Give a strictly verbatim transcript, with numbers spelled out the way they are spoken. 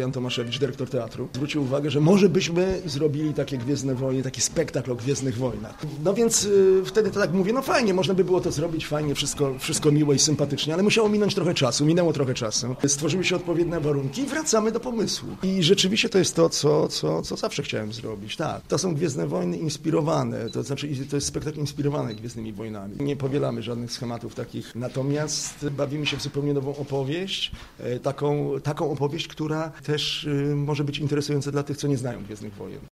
Jan Tomaszewicz, dyrektor teatru, zwrócił uwagę, że może byśmy zrobili takie Gwiezdne Wojny, taki spektakl o Gwiezdnych Wojnach. No więc y, wtedy to tak mówię, no fajnie, można by było to zrobić, fajnie, wszystko, wszystko miło i sympatycznie, ale musiało minąć trochę czasu, minęło trochę czasu. Stworzyły się odpowiednie warunki i wracamy do pomysłu. I rzeczywiście to jest to, co, co, co zawsze chciałem zrobić. Tak, to są Gwiezdne Wojny inspirowane, to znaczy to jest spektakl inspirowany Gwiezdnymi Wojnami. Nie powielamy żadnych schematów takich, natomiast bawimy się w zupełnie nową opowieść, taką, taką opowieść, która też y, może być interesująca dla tych, co nie znają Gwiezdnych Wojen.